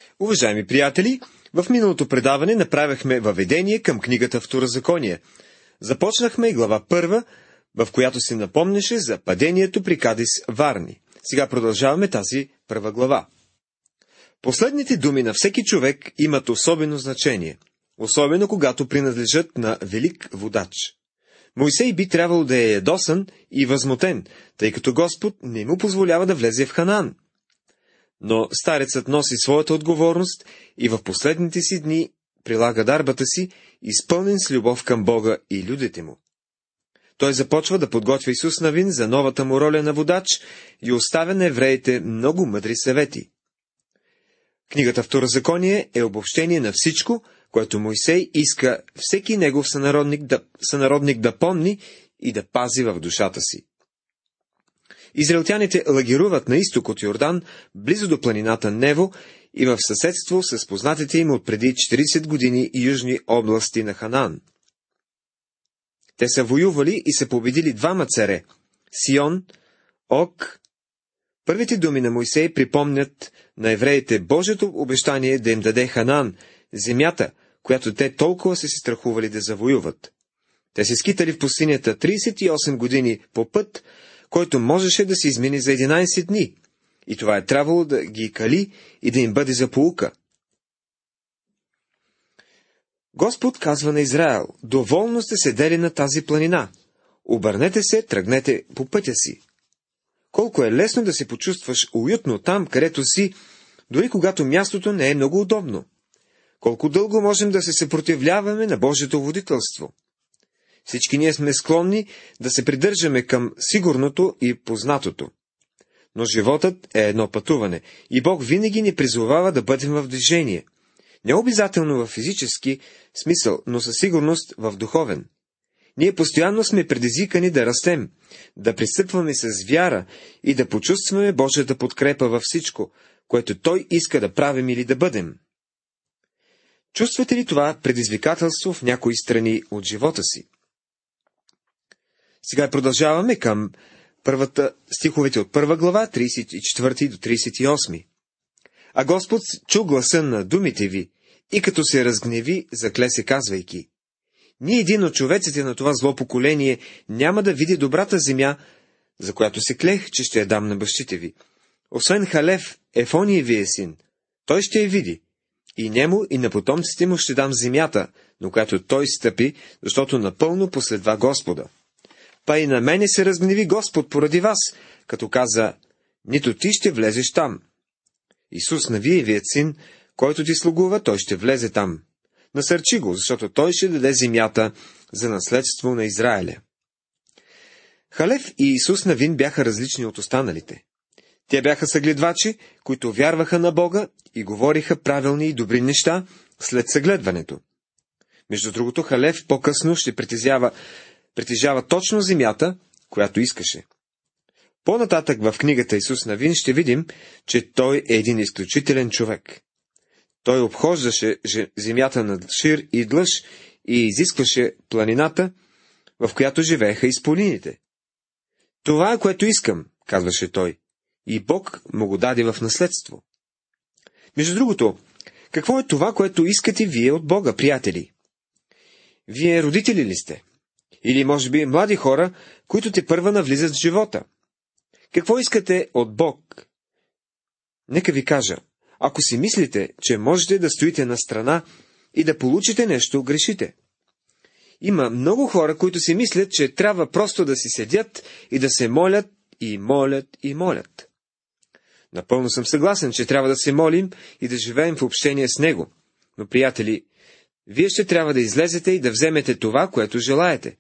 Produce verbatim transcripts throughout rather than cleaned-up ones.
Уважаеми приятели, в миналото предаване направихме въведение към книгата Второзаконие. Започнахме и глава първа, в която се напомняше за падението при Кадис Варни. Сега продължаваме тази първа глава. Последните думи на всеки човек имат особено значение, особено когато принадлежат на велик водач. Мойсей би трябвало да е ядосан и възмутен, тъй като Господ не му позволява да влезе в Ханаан. Но старецът носи своята отговорност и в последните си дни прилага дарбата си, изпълнен с любов към Бога и людите му. Той започва да подготвя Исус Навин за новата му роля на водач и оставя на евреите много мъдри съвети. Книгата Второзаконие е обобщение на всичко, което Мойсей иска всеки негов сънародник да, сънародник да помни и да пази в душата си. Израелтяните лагеруват на изток от Йордан, близо до планината Нево и в съседство с познатите им от преди четиридесет години южни области на Ханаан. Те са воювали и са победили двама царе – Сион, Ог. Първите думи на Мойсей припомнят на евреите Божието обещание да им даде Ханаан, земята, която те толкова са се страхували да завоюват. Те се скитали в пустинята тридесет и осем години по път, който можеше да се измине за единадесет дни, и това е трябвало да ги кали и да им бъде за поука. Господ казва на Израел: доволно сте седели на тази планина, обърнете се, тръгнете по пътя си. Колко е лесно да се почувстваш уютно там, където си, дори когато мястото не е много удобно. Колко дълго можем да се съпротивляваме на Божието водителство. Всички ние сме склонни да се придържаме към сигурното и познатото. Но животът е едно пътуване и Бог винаги ни призовава да бъдем в движение. Не обязателно в физически смисъл, но със сигурност в духовен. Ние постоянно сме предизвикани да растем, да пристъпваме с вяра и да почувстваме Божията подкрепа във всичко, което Той иска да правим или да бъдем. Чувствате ли това предизвикателство в някои страни от живота си? Сега продължаваме към първата, стиховете от първа глава, тридесет и четвърти до тридесет и осми. А Господ чу гласа на думите ви и като се разгневи, закле се, казвайки: ни един от човеците на това зло поколение няма да види добрата земя, за която се клех, че ще я дам на бащите ви. Освен Халев, Ефониевия син, той ще я види. И нему и на потомците му ще дам земята, на която той стъпи, защото напълно последва Господа. Па и на мене се разгневи Господ поради вас, като каза: нито ти ще влезеш там. Исус Навиевият син, който ти слугува, той ще влезе там. Насърчи го, защото той ще даде земята за наследство на Израиля. Халев и Исус Навин бяха различни от останалите. Те бяха съгледвачи, които вярваха на Бога и говориха правилни и добри неща след съгледването. Между другото, Халев по-късно ще притежава, притежава точно земята, която искаше. По-нататък в книгата Исус Навин ще видим, че той е един изключителен човек. Той обхождаше земята на Шир и Длъж и изискваше планината, в която живееха изполините. Това е, което искам, казваше той, и Бог му го даде в наследство. Между другото, какво е това, което искате вие от Бога, приятели? Вие родители ли сте? Или може би млади хора, които те първа навлизат в живота? Какво искате от Бог? Нека ви кажа, ако си мислите, че можете да стоите на страна и да получите нещо, грешите. Има много хора, които си мислят, че трябва просто да си седят и да се молят и молят и молят. Напълно съм съгласен, че трябва да се молим и да живеем в общение с Него. Но, приятели, вие ще трябва да излезете и да вземете това, което желаете.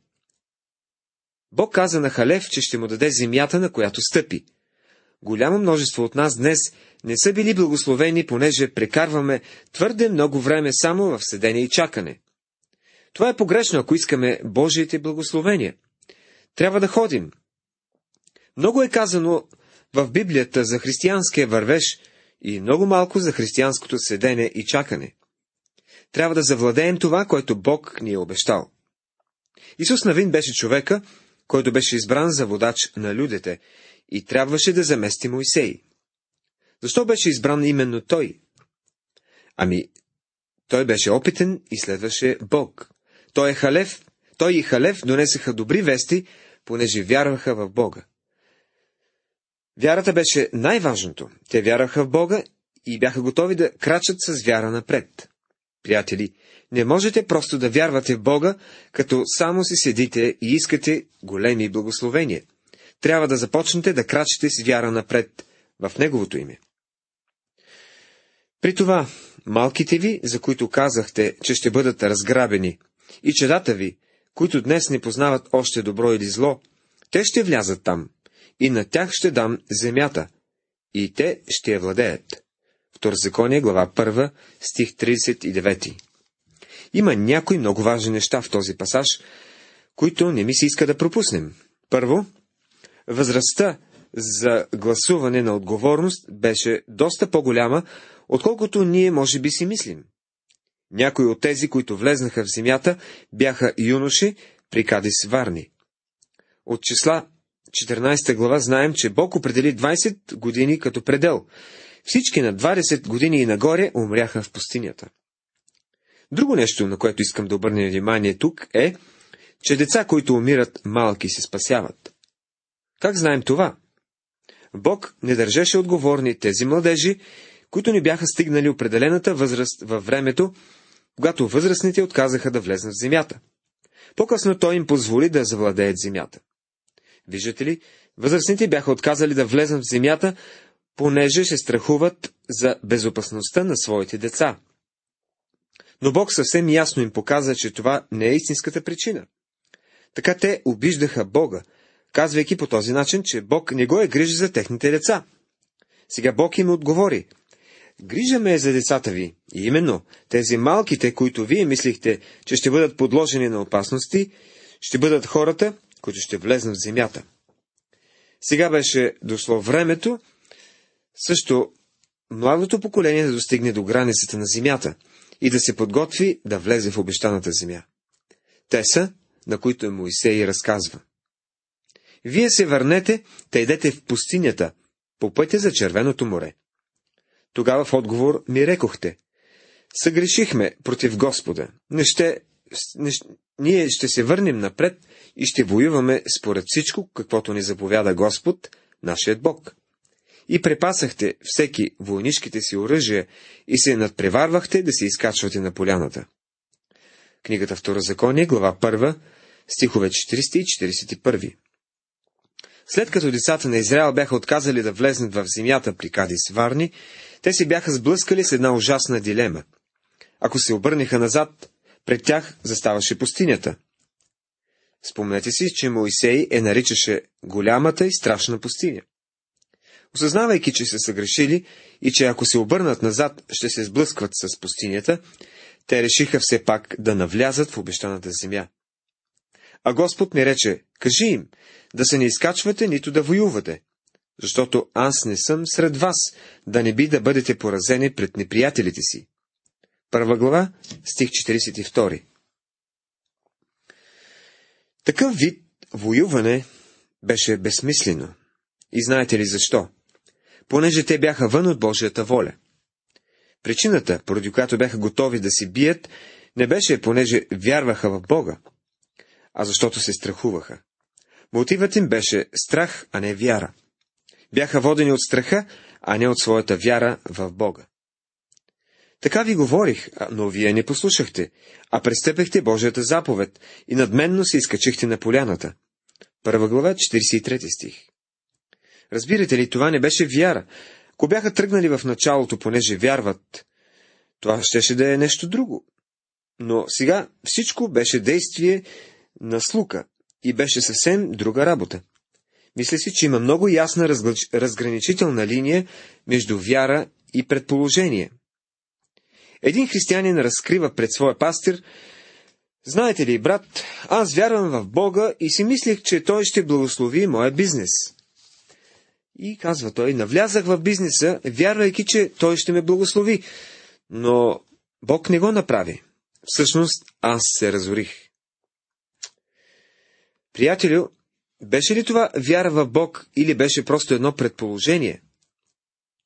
Бог каза на Халев, че ще му даде земята, на която стъпи. Голямо множество от нас днес не са били благословени, понеже прекарваме твърде много време само в седене и чакане. Това е погрешно, ако искаме Божиите благословения. Трябва да ходим. Много е казано в Библията за християнския вървеж и много малко за християнското седене и чакане. Трябва да завладеем това, което Бог ни е обещал. Исус Навин беше човека, който беше избран за водач на людите и трябваше да замести Мойсей. Защо беше избран именно той? Ами, той беше опитен и следваше Бог. Той, е Халев, той и Халев донесеха добри вести, понеже вярваха в Бога. Вярата беше най-важното. Те вярваха в Бога и бяха готови да крачат с вяра напред. Приятели, не можете просто да вярвате в Бога, като само си седите и искате големи благословения. Трябва да започнете да крачите с вяра напред в Неговото име. При това, малките ви, за които казахте, че ще бъдат разграбени, и чедата ви, които днес не познават още добро или зло, те ще влязат там, и на тях ще дам земята, и те ще я владеят. Второзаконие, глава първа, стих тридесет и девети. Има някои много важни неща в този пасаж, които не ми се иска да пропуснем. Първо, възрастта за гласуване на отговорност беше доста по-голяма, отколкото ние може би си мислим. Някои от тези, които влезнаха в земята, бяха юноши при Кадис Варни. От числа четиринадесета глава знаем, че Бог определи двадесет години като предел. Всички на двадесет години и нагоре умряха в пустинята. Друго нещо, на което искам да обърнем внимание тук, е, че деца, които умират малки, се спасяват. Как знаем това? Бог не държеше отговорни тези младежи, които не бяха стигнали определената възраст във времето, когато възрастните отказаха да влезнат в земята. По-късно той им позволи да завладеят земята. Виждате ли, възрастните бяха отказали да влезнат в земята, понеже се страхуват за безопасността на своите деца. Но Бог съвсем ясно им показа, че това не е истинската причина. Така те обиждаха Бога, казвайки по този начин, че Бог не го е грижи за техните деца. Сега Бог им отговори: грижа ме е за децата ви, и именно тези малките, които вие мислихте, че ще бъдат подложени на опасности, ще бъдат хората, които ще влезнат в земята. Сега беше дошло времето също младото поколение да достигне до границата на земята и да се подготви да влезе в обещаната земя. Те са, на които Моисей разказва: вие се върнете, те идете в пустинята, по пътя за Червеното море. Тогава в отговор ми рекохте: съгрешихме против Господа, не ще, не, ние ще се върнем напред и ще воюваме според всичко, каквото ни заповяда Господ, нашият Бог. И препасахте всеки войнишките си оръжия и се надпреварвахте да се изкачвате на поляната. Книгата Второзаконие, глава първа, стихове четиридесети и четиридесет и първи. След като децата на Израел бяха отказали да влезнат в земята при Кадис Варни, те се бяха сблъскали с една ужасна дилема. Ако се обърнеха назад, пред тях заставаше пустинята. Спомнете си, че Моисей е наричаше голямата и страшна пустиня. Осъзнавайки, че се съгрешили и че ако се обърнат назад, ще се сблъскват с пустинята, те решиха все пак да навлязат в обещаната земя. А Господ ми рече: кажи им да се не изкачвате, нито да воювате, защото аз не съм сред вас, да не би да бъдете поразени пред неприятелите си. Първа глава, стих четиридесет и втори. Такъв вид воюване беше безсмислено. И знаете ли защо? Понеже те бяха вън от Божията воля. Причината, поради която бяха готови да се бият, не беше понеже вярваха в Бога, а защото се страхуваха. Мотивът им беше страх, а не вяра. Бяха водени от страха, а не от своята вяра в Бога. Така ви говорих, но вие не послушахте, а престъпихте Божията заповед и надменно се изкачихте на поляната. Първа глава, четиридесет и трети стих. Разбирате ли, това не беше вяра. Ако бяха тръгнали в началото, понеже вярват, това щеше да е нещо друго. Но сега всичко беше действие на слука и беше съвсем друга работа. Мисля си, че има много ясна разглъч... разграничителна линия между вяра и предположение. Един християнин разкрива пред своя пастир: знаете ли, брат, аз вярвам в Бога и си мислех, че Той ще благослови моя бизнес. И казва той: навлязах в бизнеса, вярвайки, че Той ще ме благослови, но Бог не го направи. Всъщност, аз се разорих. Приятелю, беше ли това вяра в Бог или беше просто едно предположение?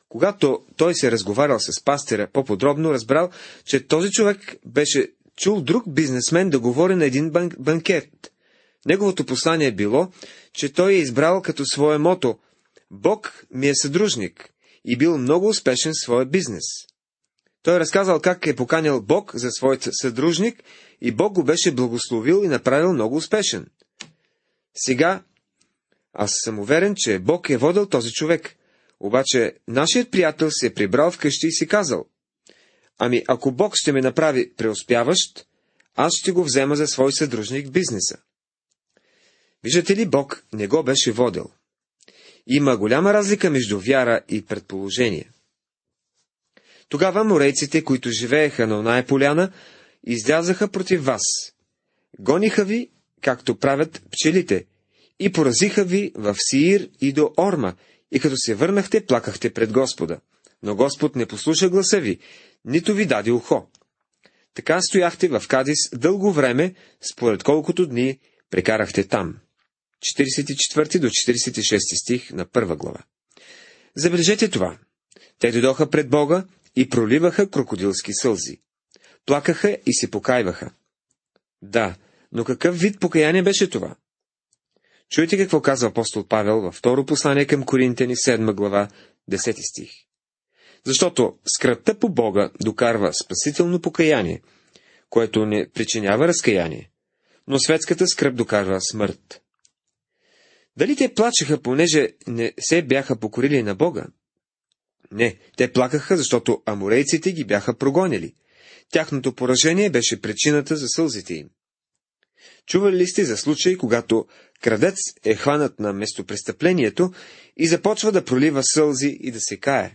Когато той се разговарял с пастира по-подробно, разбрал, че този човек беше чул друг бизнесмен да говори на един бан- банкет. Неговото послание е било, че той е избрал като свое мото: Бог ми е съдружник, и бил много успешен в своя бизнес. Той е разказал как е поканил Бог за своят съдружник и Бог го беше благословил и направил много успешен. Сега аз съм уверен, че Бог е водил този човек. Обаче нашият приятел се е прибрал вкъщи и си казал: ами ако Бог ще ме направи преуспяващ, аз ще го взема за свой съдружник в бизнеса. Виждате ли, Бог не го беше водил. Има голяма разлика между вяра и предположение. Тогава морейците, които живееха на оная поляна, излязаха против вас. Гониха ви, както правят пчелите, и поразиха ви в Сиир и до Орма, и като се върнахте, плакахте пред Господа. Но Господ не послуша гласа ви, нито ви даде ухо. Така стояхте в Кадис дълго време, според колкото дни прекарахте там. четиридесет и четвърти до четиридесет и шести стих на първа глава. Забележете това. Те дойдоха пред Бога и проливаха крокодилски сълзи. Плакаха и се покайваха. Да, но какъв вид покаяние беше това? Чуйте какво казва апостол Павел във второ послание към Коринтяни, седма глава, десети стих. Защото скръбта по Бога докарва спасително покаяние, което не причинява разкаяние, но светската скръб докарва смърт. Дали те плачеха, понеже не се бяха покорили на Бога? Не, те плакаха, защото аморейците ги бяха прогонили. Тяхното поражение беше причината за сълзите им. Чували ли сте за случай, когато крадец е хванат на местопрестъплението и започва да пролива сълзи и да се кае?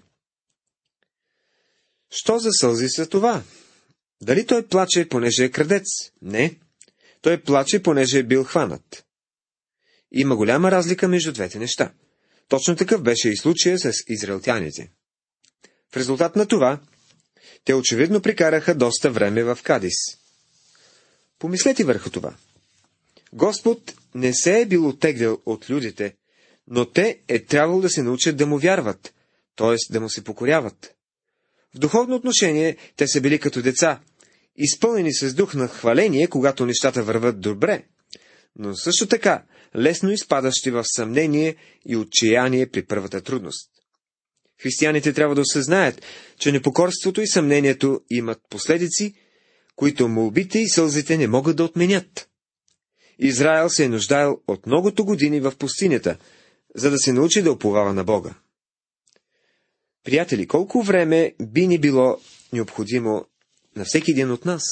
Що за сълзи са това? Дали той плаче, понеже е крадец? Не. Той плаче, понеже е бил хванат. Има голяма разлика между двете неща. Точно такъв беше и случая с израелтяните. В резултат на това, те очевидно прекараха доста време в Кадис. Помислете върху това. Господ не се е бил оттеглял от людите, но те е трябвало да се научат да му вярват, т.е. да му се покоряват. В духовно отношение те са били като деца, изпълнени с дух на хваление, когато нещата върват добре, но също така лесно изпадащи в съмнение и отчаяние при първата трудност. Християните трябва да осъзнаят, че непокорството и съмнението имат последици, които молбите и сълзите не могат да отменят. Израел се е нуждаел от многото години в пустинята, за да се научи да уповава на Бога. Приятели, колко време би ни било необходимо на всеки един от нас?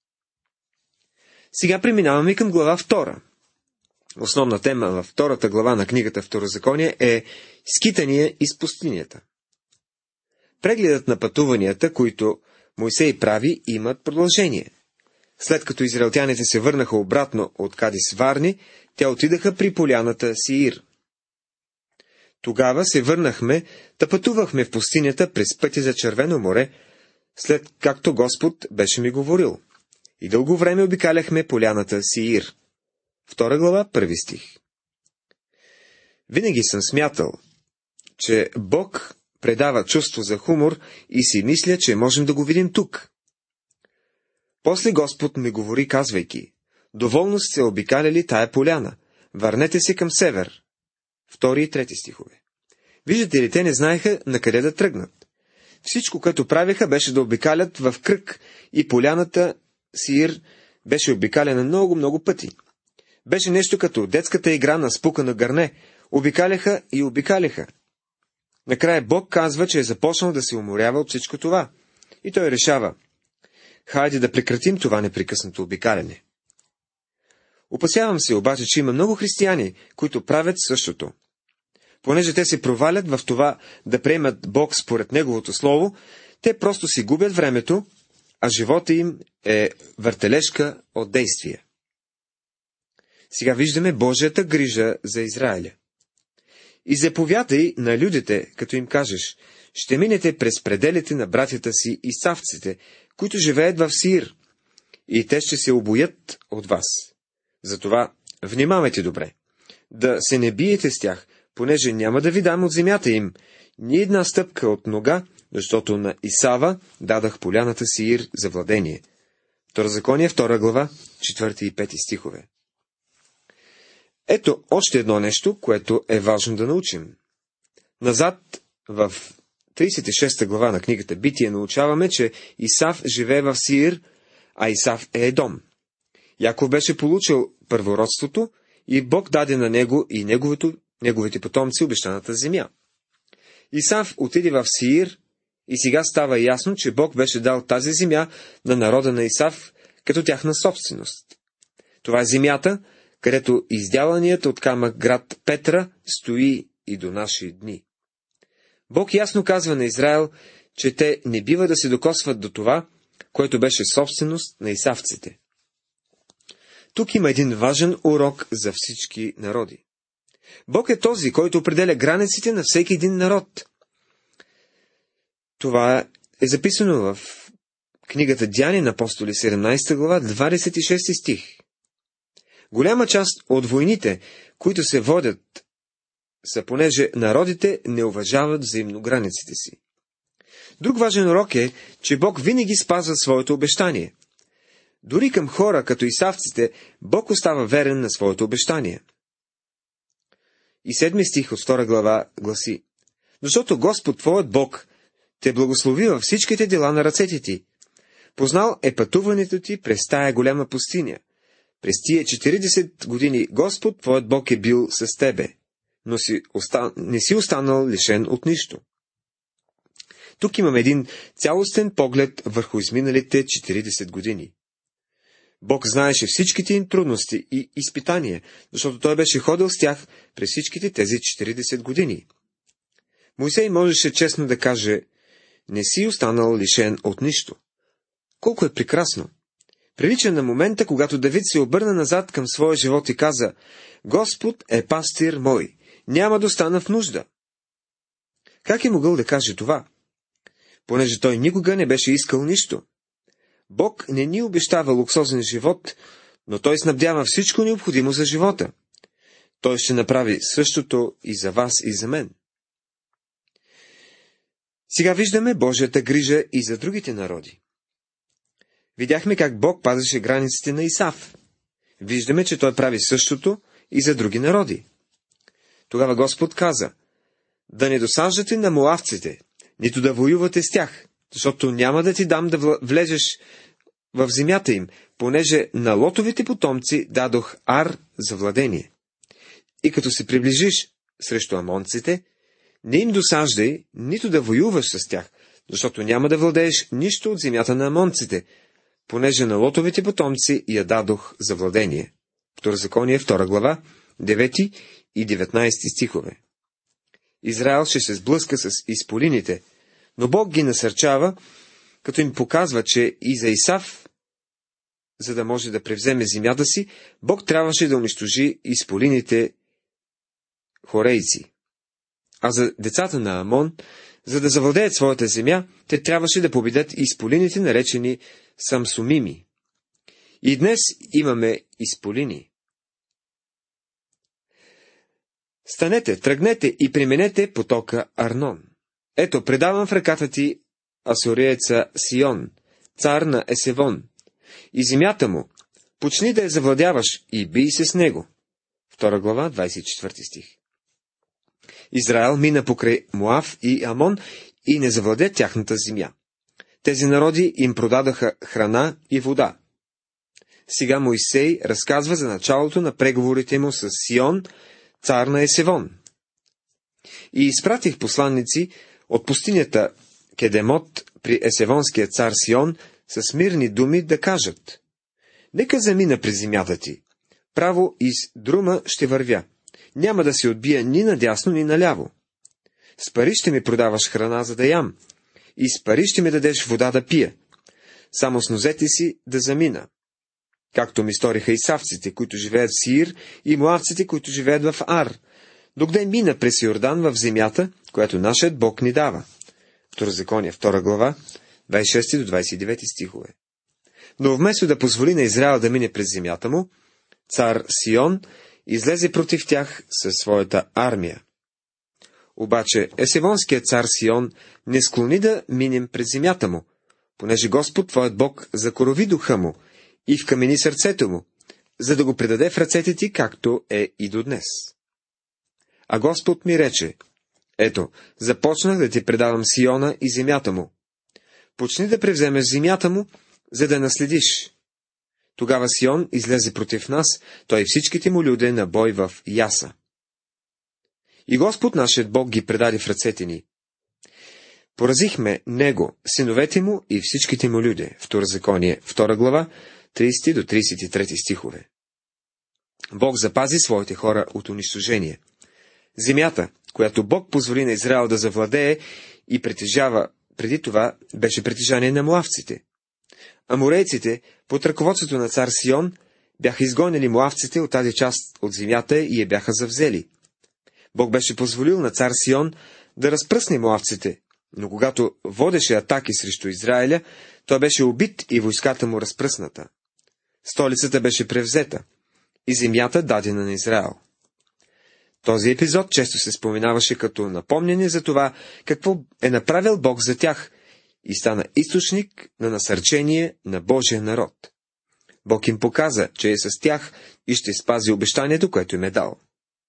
Сега преминаваме към глава втора. Основна тема във втората глава на книгата Второзаконие е скитания из пустинята. Прегледът на пътуванията, които Мойсей прави, имат продължение. След като израелтяните се върнаха обратно от Кадис Варни, те отидаха при поляната Сиир. Тогава се върнахме, да пътувахме в пустинята през пътя за Червено море, след както Господ беше ми говорил. И дълго време обикаляхме поляната Сиир. Втора глава, първи стих. Винаги съм смятал, че Бог предава чувство за хумор и си мисля, че можем да го видим тук. После Господ ми говори, казвайки: доволно сте обикаляли тая поляна, върнете се към север. Втори и трети стихове. Виждате ли, те не знаеха на къде да тръгнат. Всичко, което правеха, беше да обикалят в кръг и поляната Сиир беше обикалена много-много пъти. Беше нещо като детската игра на спукано гърне. Обикаляха и обикаляха. Накрая Бог казва, че е започнал да се уморява от всичко това. И той решава: хайде да прекратим това непрекъснато обикаляне. Опасявам се обаче, че има много християни, които правят същото. Понеже те се провалят в това да приемат Бог според Неговото Слово, те просто си губят времето, а живота им е въртележка от действия. Сега виждаме Божията грижа за Израиля. И заповядай на людите, като им кажеш: ще минете през пределите на братята си и савците, които живеят в Сиир, и те ще се обоят от вас. Затова внимавайте добре, да се не биете с тях, понеже няма да ви дам от земята им, ни една стъпка от нога, защото на Исава дадах поляната Сеир за владение. Второзаконие, втора глава, четвърти и пети стихове. Ето още едно нещо, което е важно да научим. Назад в тридесет и шеста глава на книгата Битие научаваме, че Исав живее в Сеир, а Исав е Едом. Яков беше получил първородството и Бог даде на него и неговото, неговите потомци обещаната земя. Исав отиде в Сеир и сега става ясно, че Бог беше дал тази земя на народа на Исав като тяхна собственост. Това е земята, където издяланият от камък град Петра стои и до наши дни. Бог ясно казва на Израел, че те не бива да се докосват до това, което беше собственост на исавците. Тук има един важен урок за всички народи. Бог е този, който определя границите на всеки един народ. Това е записано в книгата Деяния на апостоли, седемнадесета глава, двадесет и шести стих. Голяма част от войните, които се водят, са понеже народите не уважават взаимно границите си. Друг важен урок е, че Бог винаги спазва своето обещание. Дори към хора, като исавците, Бог остава верен на своето обещание. И седми стих от втора глава гласи: защото Господ, твоят Бог, те благослови във всичките дела на ръцете ти. Познал е пътуването ти през тая голяма пустиня. През тия четиридесет години Господ, твоят Бог, е бил с тебе, но си оста... не си останал лишен от нищо. Тук имаме един цялостен поглед върху изминалите четиридесет години. Бог знаеше всичките им трудности и изпитания, защото той беше ходил с тях през всичките тези четиридесет години. Мойсей можеше честно да каже: не си останал лишен от нищо. Колко е прекрасно! Прилича на момента, когато Давид се обърна назад към своя живот и каза: Господ е пастир мой, няма да остана в нужда. Как е могъл да каже това? Понеже той никога не беше искал нищо. Бог не ни обещава луксозен живот, но той снабдява всичко необходимо за живота. Той ще направи същото и за вас, и за мен. Сега виждаме Божията грижа и за другите народи. Видяхме как Бог пазеше границите на Исав. Виждаме, че той прави същото и за други народи. Тогава Господ каза: да не досаждате на моавците, нито да воювате с тях, защото няма да ти дам да влезеш в земята им, понеже на лотовите потомци дадох Ар за владение. И като се приближиш срещу амонците, не им досаждай, нито да воюваш с тях, защото няма да владееш нищо от земята на амонците, понеже на лотовите потомци я дадох за владение. Второзаконие, втора глава, девети и деветнадесети стихове. Израел ще се сблъска с изполините, но Бог ги насърчава, като им показва, че и за Исав, за да може да превземе земята си, Бог трябваше да унищожи изполините хорейци. А за децата на Амон, за да завладеят своята земя, те трябваше да победят изполините, наречени самсумими. И днес имаме изполини. Станете, тръгнете и применете потока Арнон. Ето, предавам в ръката ти асориеца Сион, цар на Есевон, и земята му, почни да я завладяваш и бий се с него. Втора глава, двадесет и четвърти стих. Израел мина покрай Моав и Амон и не завладя тяхната земя. Тези народи им продадаха храна и вода. Сега Мойсей разказва за началото на преговорите му с Сион, цар на Есевон. И изпратих посланници от пустинята Кедемот при есевонския цар Сион с мирни думи да кажат: нека замина през земята ти, право из Друма ще вървя, няма да се отбия ни надясно, ни наляво. С пари ще ми продаваш храна, за да ям, и с пари ще ми дадеш вода да пия, само с нозете си да замина. Както ми сториха исавците, които живеят в Сир, и моавците, които живеят в Ар, докъде мина през Йордан в земята, която нашият Бог ни дава. Второзаконие, втора глава, двадесет и шести до двадесет и девети стихове. Но вместо да позволи на Израел да мине през земята му, цар Сион излезе против тях със своята армия. Обаче есевонският цар Сион не склони да минем през земята му, понеже Господ, твоят Бог, закорови духа му и вкамени сърцето му, за да го предаде в ръцете ти, както е и до днес. А Господ ми рече: ето, започнах да ти предавам Сиона и земята му. Почни да превземеш земята му, за да наследиш. Тогава Сион излезе против нас, той и всичките му люде на бой в Яса. И Господ нашият Бог ги предаде в ръцете ни. Поразихме него, синовете му и всичките му люде. Второзаконие, втора глава, тридесети до тридесет и трети стихове. Бог запази своите хора от унищожение. Земята, която Бог позволи на Израел да завладее и притежава, преди това беше притежание на моавците. Аморейците, под ръководството на цар Сион, бяха изгонили моавците от тази част от земята и я бяха завзели. Бог беше позволил на цар Сион да разпръсне моавците, но когато водеше атаки срещу Израиля, той беше убит и войската му разпръсната. Столицата беше превзета и земята дадена на Израел. Този епизод често се споменаваше като напомняне за това, какво е направил Бог за тях, и стана източник на насърчение на Божия народ. Бог им показа, че е с тях и ще спази обещанието, което им е дал.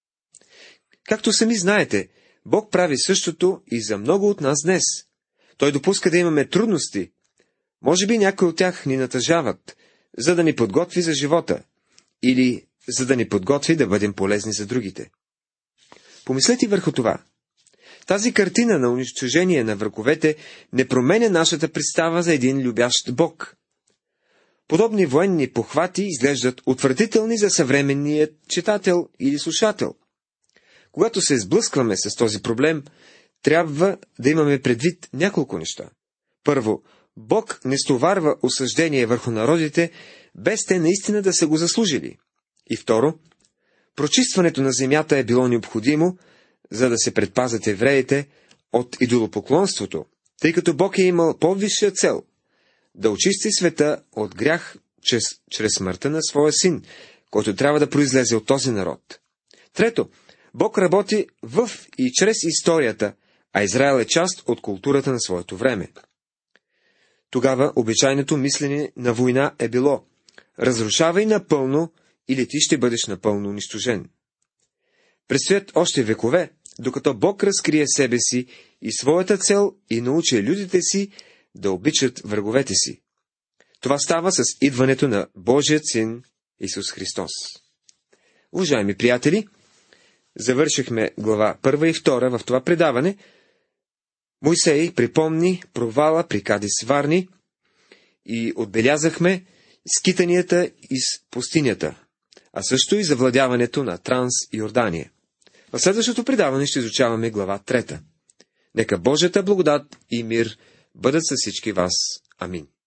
Както сами знаете, Бог прави същото и за много от нас днес. Той допуска да имаме трудности. Може би някои от тях ни натъжават, за да ни подготви за живота, или за да ни подготви да бъдем полезни за другите. Помислете върху това. Тази картина на унищожение на враговете не променя нашата представа за един любящ Бог. Подобни военни похвати изглеждат отвратителни за съвременният читател или слушател. Когато се сблъскваме с този проблем, трябва да имаме предвид няколко неща. Първо, Бог не стоварва осъждение върху народите, без те наистина да са го заслужили. И второ, прочистването на земята е било необходимо, за да се предпазят евреите от идолопоклонството, тъй като Бог е имал по-висша цел – да очисти света от грях чрез, чрез смъртта на своя син, който трябва да произлезе от този народ. Трето, Бог работи в и чрез историята, а Израел е част от културата на своето време. Тогава обичайното мислене на война е било: разрушавай напълно, или ти ще бъдеш напълно унищожен. Предстоят още векове, докато Бог разкрие себе си и своята цел и научи людите си да обичат враговете си. Това става с идването на Божият син Исус Христос. Уважаеми приятели, завършихме глава първа и втора в това предаване. Мойсей припомни провала при Кадес Варни и отбелязахме скитанията из пустинята, а също и завладяването на Транс-Йордания. В следващото предаване ще изучаваме глава трета. Нека Божията благодат и мир бъдат с всички вас. Амин.